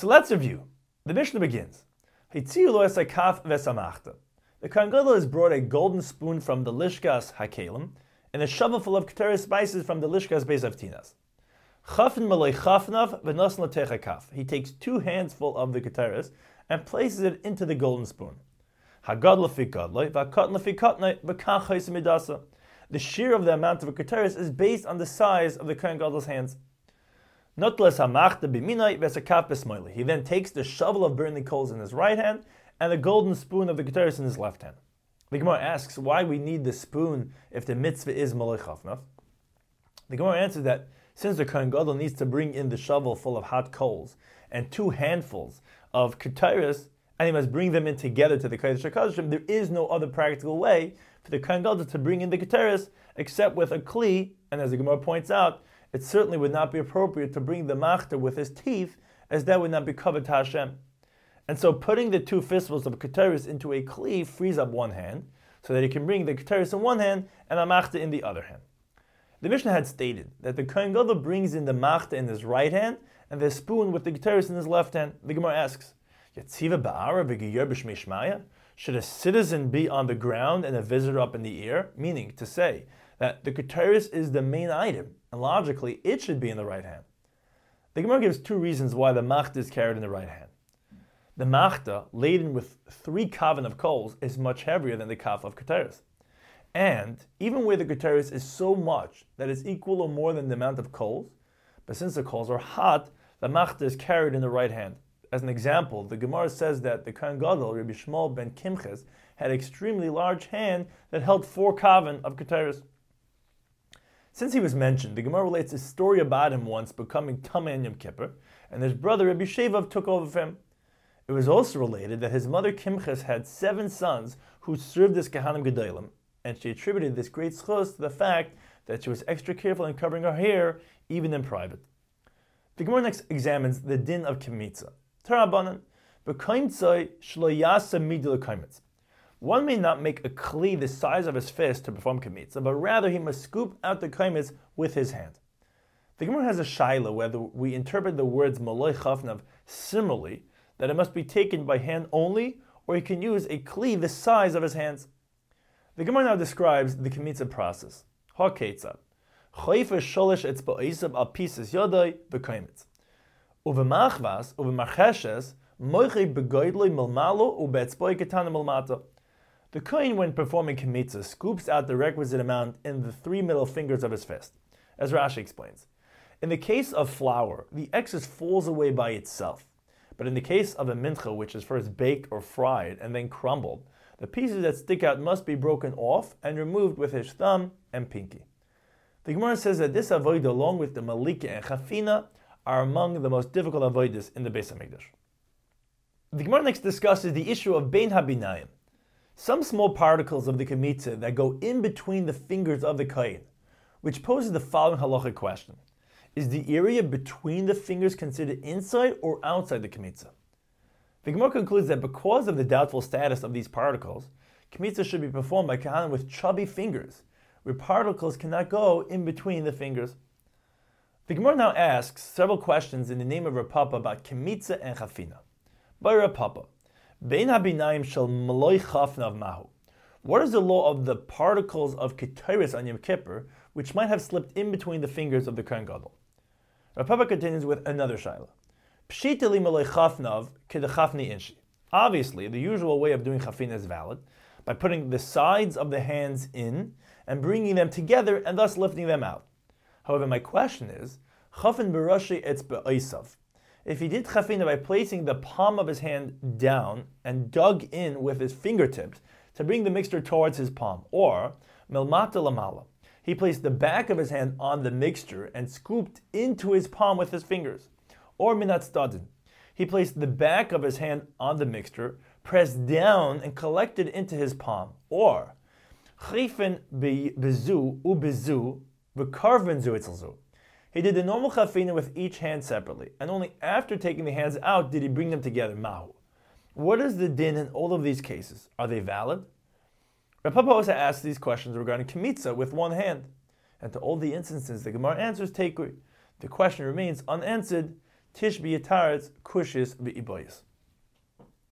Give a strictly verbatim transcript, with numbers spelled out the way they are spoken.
So let's review. The Mishnah begins. Hitziu lo esakaf vesamachta. The Kohen Gadol has brought a golden spoon from the Lishkas Hakelim and a shovel full of ketera spices from the Lishkas Beis Avtinas. Chafin malei chafnav v'nos l'techa kaf. He takes two hands full of the keteras and places it into the golden spoon. Hagad lefi gadloi v'akat lefi katnoi v'kach ha'is midasa. The shear of the amount of a keteras is based on the size of the Kohen Gadol's hands. Notles hamachta b'minai v'esakaf b'smoili. He then takes the shovel of burning coals in his right hand and the golden spoon of the keteras in his left hand. The Gemara asks why we need the spoon if the mitzvah is malei chafnav. The Gemara answers that since the Kohen Gadol needs to bring in the shovel full of hot coals and two handfuls of keteras, and he must bring them in together to the Kodesh HaKodeshim, there is no other practical way for the Kohen Gadol to bring in the keteras except with a kli, and as the Gemara points out, it certainly would not be appropriate to bring the machta with his teeth, as that would not be covered to Hashem. And so putting the two fistfuls of keteras into a kli frees up one hand, so that he can bring the keteras in one hand and a machta in the other hand. The Mishnah had stated that the Kohen Gadol brings in the machta in his right hand and the spoon with the keteras in his left hand. The Gemara asks, Yatziva ba'ara v'giyer b'shmei shmaya? Should a citizen be on the ground and a visitor up in the air? Meaning to say that the keteras is the main item, and logically it should be in the right hand. The Gemara gives two reasons why the machta is carried in the right hand. The machta, laden with three kavan of coals, is much heavier than the kaf of keteras. And even where the keteras is so much that it's equal or more than the amount of coals, but since the coals are hot, the machta is carried in the right hand. As an example, the Gemara says that the Kohen Gadol, Rabbi Shmuel ben Kimches, had an extremely large hand that held four kavan of keteras. Since he was mentioned, the Gemara relates a story about him once becoming Tameh in Yom Kippur, and his brother Rabbi Shevav took over for him. It was also related that his mother Kimches had seven sons who served as Kahanim Gedolim, and she attributed this great schos to the fact that she was extra careful in covering her hair, even in private. The Gemara next examines the din of kemitza. Tarabanan, b'kaimtzai shlo yasa midul kaimitz. One may not make a kli the size of his fist to perform kemitza, but rather he must scoop out the kaimitz with his hand. The Gemara has a shaila whether we interpret the words maloi chafnav similarly, that it must be taken by hand only, or he can use a kli the size of his hands. The Gemara now describes the kemitza process. Ha-ketzad. Choife sholish etzba'isab al pieces yodai v'kaimitz. Uvemachvas, uvemacheshes, moiche begoidloi milmalo ubetzboi ketana milmata. The kohen, when performing kemitza, scoops out the requisite amount in the three middle fingers of his fist, as Rashi explains. In the case of flour, the excess falls away by itself. But in the case of a mincha, which is first baked or fried and then crumbled, the pieces that stick out must be broken off and removed with his thumb and pinky. The Gemara says that this avodah, along with the malika and chafina, are among the most difficult avodas in the Beis HaMikdash. The Gemara next discusses the issue of bein habinayim, some small particles of the kemitza that go in between the fingers of the kohen, which poses the following halachic question. Is the area between the fingers considered inside or outside the kemitza? The Gemara concludes that because of the doubtful status of these particles, kemitza should be performed by kahanim with chubby fingers, where particles cannot go in between the fingers. The Gemara now asks several questions in the name of Rav Papa about kemitza and chafina. By Rav Papa, bein habinayim shel maloi chafnav mahu. What is the law of the particles of keteris on Yom Kippur, which might have slipped in between the fingers of the Kohen Gadol? Rav Papa continues with another shaila. Pshitali maloi chafnav kedechafni inshi. Obviously, the usual way of doing chafina is valid, by putting the sides of the hands in and bringing them together and thus lifting them out. However, my question is, chafin b'rashi etz be'osav. If he did chafina by placing the palm of his hand down and dug in with his fingertips to bring the mixture towards his palm, or milmata lamala, he placed the back of his hand on the mixture and scooped into his palm with his fingers, or minat stadin, he placed the back of his hand on the mixture, pressed down and collected into his palm, or chifin bezu u bezu v'karven zu itzelzu. He did the normal chafina with each hand separately, and only after taking the hands out did he bring them together. Mahu. What is the din in all of these cases? Are they valid? Rav Papa also asked these questions regarding kemitza with one hand, and to all the instances the Gemara answers teikui. The question remains unanswered. tish b'yitaretz kushis v'iboyis.